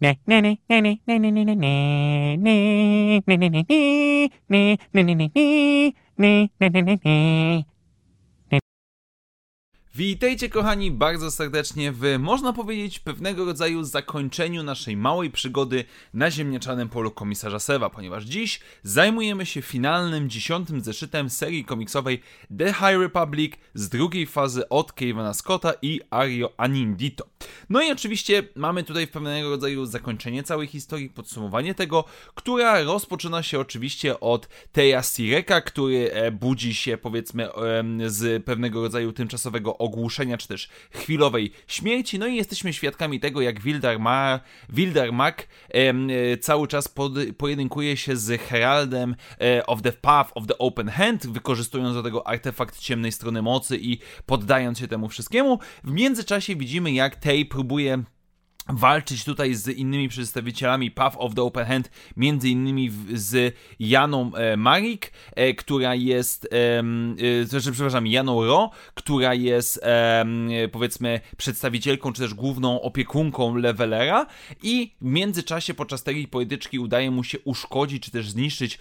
Witajcie kochani bardzo serdecznie w, można powiedzieć, pewnego rodzaju zakończeniu naszej małej przygody na ziemniaczanym polu komisarza Seva, ponieważ dziś zajmujemy się finalnym 10. zeszytem serii komiksowej The High Republic z drugiej fazy od Kevina Scotta i Ario Anindito. No i oczywiście mamy tutaj pewnego rodzaju zakończenie całej historii, podsumowanie tego, która rozpoczyna się oczywiście od Teja Sireka, który budzi się, powiedzmy, z pewnego rodzaju tymczasowego ogłuszenia, czy też chwilowej śmierci. No i jesteśmy świadkami tego, jak Wildar Mak cały czas pojedynkuje się z Heraldem of the Path of the Open Hand, wykorzystując do tego artefakt ciemnej strony mocy i poddając się temu wszystkiemu. W międzyczasie widzimy, jak Tej próbuje walczyć tutaj z innymi przedstawicielami Path of the Open Hand, między innymi z Janą Marik, która jest, Janą Ro, która jest, powiedzmy, przedstawicielką, czy też główną opiekunką Levelera, i w międzyczasie podczas tej polityczki udaje mu się uszkodzić, czy też zniszczyć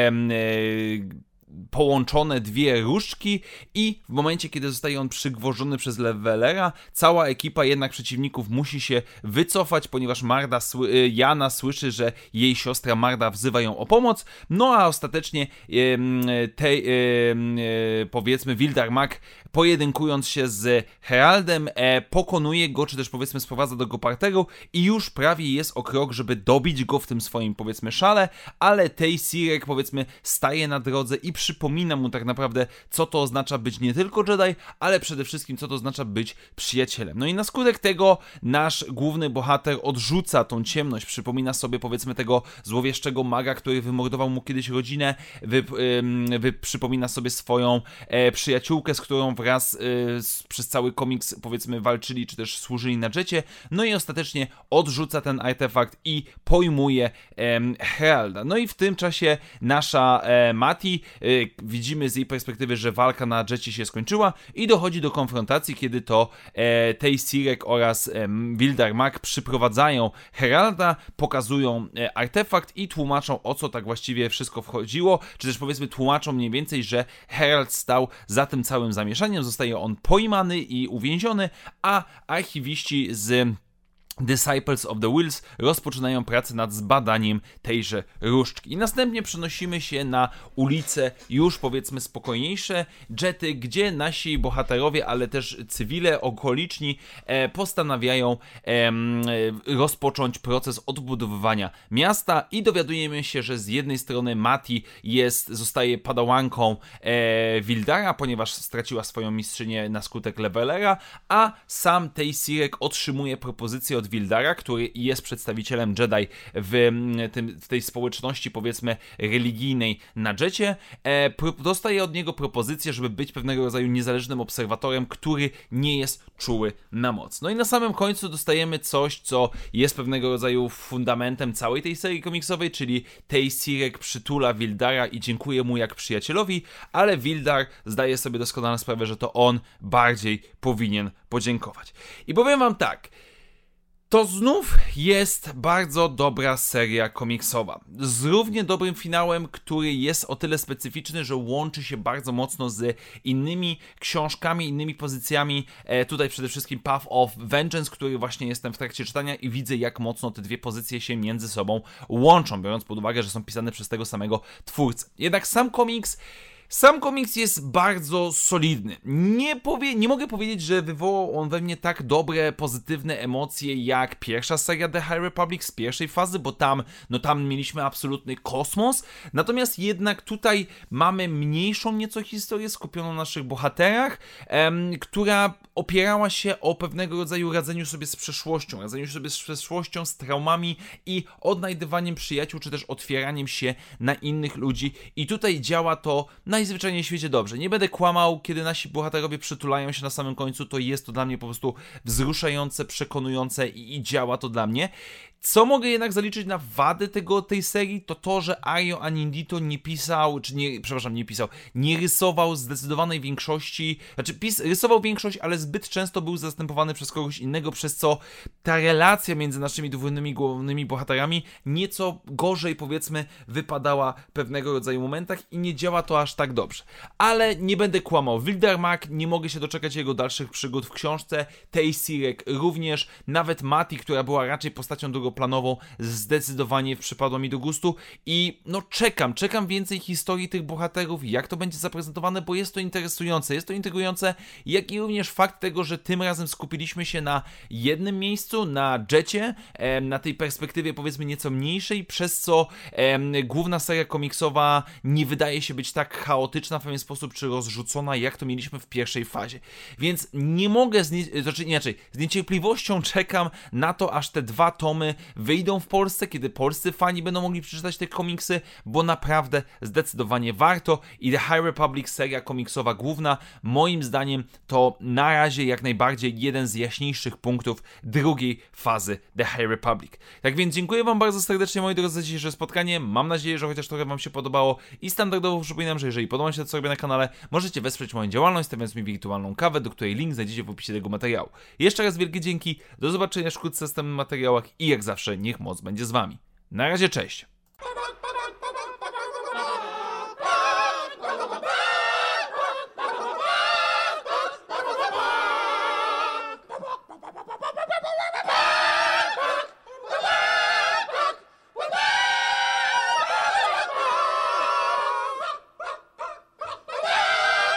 połączone dwie różdżki, i w momencie, kiedy zostaje on przygwożony przez Levelera, cała ekipa jednak przeciwników musi się wycofać, ponieważ Jana słyszy, że jej siostra Marda wzywa ją o pomoc, no a ostatecznie powiedzmy Wildar Mak, pojedynkując się z Heraldem, pokonuje go, czy też powiedzmy sprowadza do go parteru i już prawie jest o krok, żeby dobić go w tym swoim, powiedzmy, szale, ale Tej Sirek, powiedzmy, staje na drodze i przypomina mu tak naprawdę, co to oznacza być nie tylko Jedi, ale przede wszystkim co to oznacza być przyjacielem. No i na skutek tego nasz główny bohater odrzuca tą ciemność, przypomina sobie, powiedzmy, tego złowieszczego maga, który wymordował mu kiedyś rodzinę, przypomina sobie swoją przyjaciółkę, z którą wraz przez cały komiks, powiedzmy, walczyli, czy też służyli na Jetcie, no i ostatecznie odrzuca ten artefakt i pojmuje Heralda. No i w tym czasie nasza Mati, widzimy z jej perspektywy, że walka na Jetcie się skończyła i dochodzi do konfrontacji, kiedy to Tej Sirek oraz Wildar Mak przyprowadzają Heralda, pokazują artefakt i tłumaczą, o co tak właściwie wszystko wchodziło, czy też, powiedzmy, tłumaczą mniej więcej, że Herald stał za tym całym zamieszaniem, zostaje on pojmany i uwięziony, a archiwiści z Disciples of the Wills rozpoczynają pracę nad zbadaniem tejże różdżki. I następnie przenosimy się na ulice już, powiedzmy, spokojniejsze, Jetty, gdzie nasi bohaterowie, ale też cywile okoliczni postanawiają rozpocząć proces odbudowywania miasta i dowiadujemy się, że z jednej strony Mati zostaje padałanką Wildara, ponieważ straciła swoją mistrzynię na skutek Levelera, a sam Tej Sirek otrzymuje propozycję od Wildara, który jest przedstawicielem Jedi w tej społeczności, powiedzmy, religijnej na Jetcie, dostaje od niego propozycję, żeby być pewnego rodzaju niezależnym obserwatorem, który nie jest czuły na moc. No i na samym końcu dostajemy coś, co jest pewnego rodzaju fundamentem całej tej serii komiksowej, czyli Tej Sirek przytula Wildara i dziękuję mu jak przyjacielowi, ale Wildar zdaje sobie doskonale sprawę, że to on bardziej powinien podziękować. I powiem wam tak, to znów jest bardzo dobra seria komiksowa, z równie dobrym finałem, który jest o tyle specyficzny, że łączy się bardzo mocno z innymi książkami, innymi pozycjami. Tutaj przede wszystkim Path of Vengeance, który właśnie jestem w trakcie czytania i widzę, jak mocno te dwie pozycje się między sobą łączą, biorąc pod uwagę, że są pisane przez tego samego twórcę. Jednak Sam komiks jest bardzo solidny. Nie mogę powiedzieć, że wywołał on we mnie tak dobre, pozytywne emocje jak pierwsza seria The High Republic z pierwszej fazy, bo tam mieliśmy absolutny kosmos. Natomiast jednak tutaj mamy mniejszą nieco historię skupioną na naszych bohaterach, która opierała się o pewnego rodzaju radzeniu sobie z przeszłością, z traumami i odnajdywaniem przyjaciół, czy też otwieraniem się na innych ludzi. I tutaj działa to najzwyczajniej w świecie dobrze. Nie będę kłamał, kiedy nasi bohaterowie przytulają się na samym końcu, to jest to dla mnie po prostu wzruszające, przekonujące i działa to dla mnie. Co mogę jednak zaliczyć na wadę tej serii, to to, że Ario Anindito nie pisał, nie rysował zdecydowanej większości, rysował większość, ale zbyt często był zastępowany przez kogoś innego, przez co ta relacja między naszymi głównymi bohaterami nieco gorzej, powiedzmy, wypadała w pewnego rodzaju momentach i nie działa to aż tak dobrze. Ale nie będę kłamał, Wildermark, nie mogę się doczekać jego dalszych przygód w książce, tej Sirek również, nawet Mati, która była raczej postacią drugoplanową, zdecydowanie przypadła mi do gustu i no czekam więcej historii tych bohaterów, jak to będzie zaprezentowane, bo jest to interesujące, jak i również fakt tego, że tym razem skupiliśmy się na jednym miejscu, na Jecie, na tej perspektywie powiedzmy nieco mniejszej, przez co główna seria komiksowa nie wydaje się być tak chaotyczna w pewien sposób, czy rozrzucona, jak to mieliśmy w pierwszej fazie. Więc nie mogę, z niecierpliwością czekam na to, aż te 2 tomy wyjdą w Polsce, kiedy polscy fani będą mogli przeczytać te komiksy, bo naprawdę zdecydowanie warto i The High Republic seria komiksowa główna, moim zdaniem to na razie jak najbardziej jeden z jaśniejszych punktów drugiej fazy The High Republic. Tak więc dziękuję wam bardzo serdecznie, moi drodzy, za dzisiejsze spotkanie, mam nadzieję, że chociaż trochę wam się podobało i standardowo przypominam, że jeżeli podoba się to, co robię na kanale, możecie wesprzeć moją działalność, stawiając mi wirtualną kawę, do której link znajdziecie w opisie tego materiału. Jeszcze raz wielkie dzięki, do zobaczenia wkrótce w następnych materiałach i jak zawsze niech moc będzie z wami. Na razie, cześć!